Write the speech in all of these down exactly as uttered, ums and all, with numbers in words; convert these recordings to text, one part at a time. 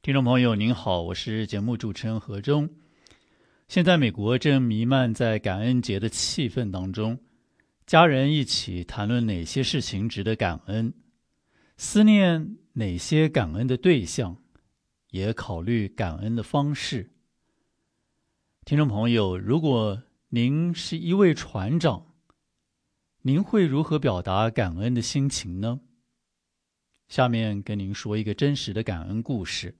听众朋友您好，我是节目主持人何忠。现在美国正弥漫在感恩节的气氛当中，家人一起谈论哪些事情值得感恩，思念哪些感恩的对象，也考虑感恩的方式。听众朋友，如果您是一位船长，您会如何表达感恩的心情呢？下面跟您说一个真实的感恩故事。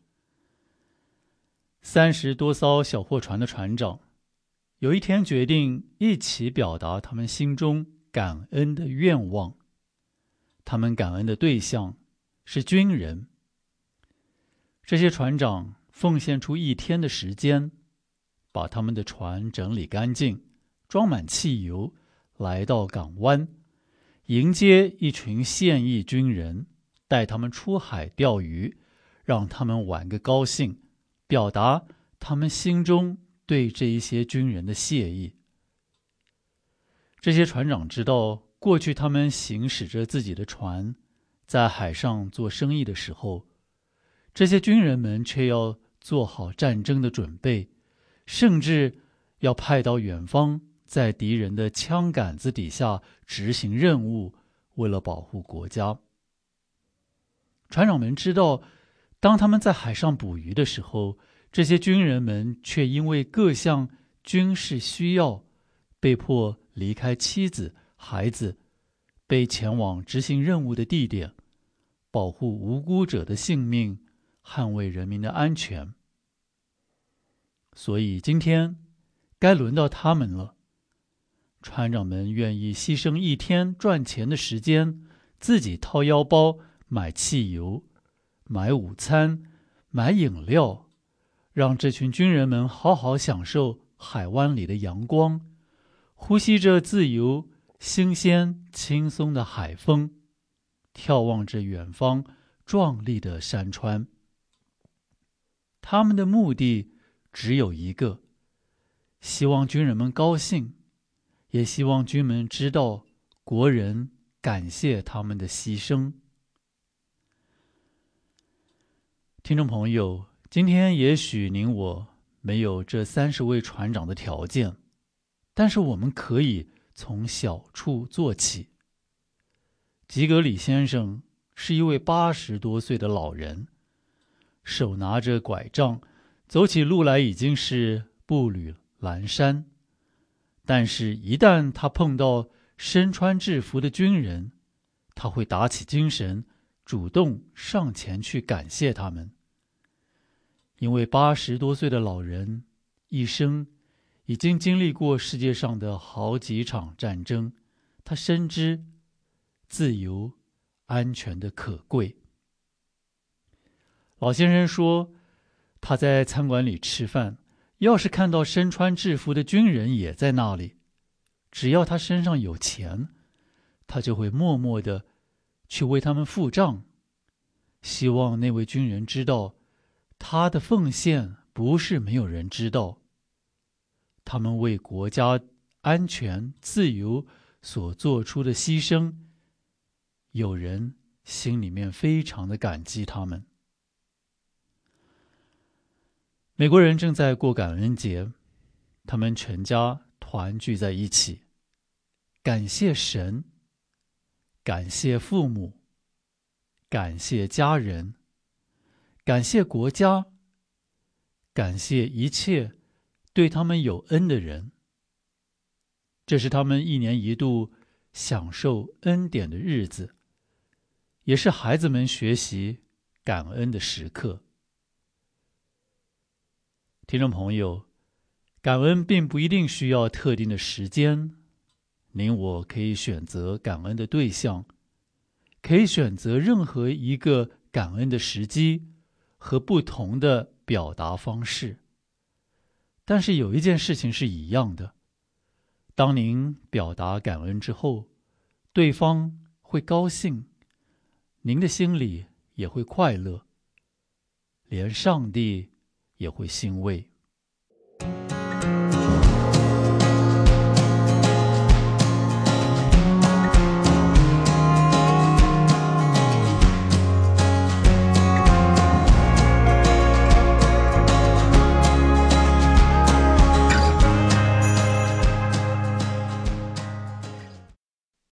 三十多艘小货船的船长，有一天决定一起表达他们心中感恩的愿望。他们感恩的对象是军人。这些船长奉献出一天的时间，把他们的船整理干净，装满汽油，来到港湾，迎接一群现役军人，带他们出海钓鱼，让他们玩个高兴，表达他们心中对这一些军人的谢意。这些船长知道，过去他们行驶着自己的船，在海上做生意的时候，这些军人们却要做好战争的准备，甚至要派到远方，在敌人的枪杆子底下执行任务，为了保护国家。船长们知道，当他们在海上捕鱼的时候，这些军人们却因为各项军事需要，被迫离开妻子、孩子，被前往执行任务的地点，保护无辜者的性命，捍卫人民的安全。所以今天该轮到他们了。船长们愿意牺牲一天赚钱的时间，自己掏腰包买汽油，买午餐，买饮料，让这群军人们好好享受海湾里的阳光，呼吸着自由、新鲜、轻松的海风，眺望着远方壮丽的山川。他们的目的只有一个，希望军人们高兴，也希望军人们知道国人感谢他们的牺牲。听众朋友，今天也许您我没有这三十位船长的条件，但是我们可以从小处做起。吉格里先生是一位八十多岁的老人，手拿着拐杖，走起路来已经是步履蹒跚。但是一旦他碰到身穿制服的军人，他会打起精神，主动上前去感谢他们。因为八十多岁的老人一生已经经历过世界上的好几场战争，他深知自由、安全的可贵。老先生说，他在餐馆里吃饭，要是看到身穿制服的军人也在那里，只要他身上有钱，他就会默默地去为他们付账，希望那位军人知道，他的奉献不是没有人知道。他们为国家安全、自由所做出的牺牲，有人心里面非常的感激他们。美国人正在过感恩节，他们全家团聚在一起，感谢神，感谢父母，感谢家人，感谢国家，感谢一切对他们有恩的人。这是他们一年一度享受恩典的日子，也是孩子们学习感恩的时刻。听众朋友，感恩并不一定需要特定的时间，您我可以选择感恩的对象，可以选择任何一个感恩的时机和不同的表达方式。但是有一件事情是一样的，当您表达感恩之后，对方会高兴，您的心里也会快乐，连上帝也会欣慰。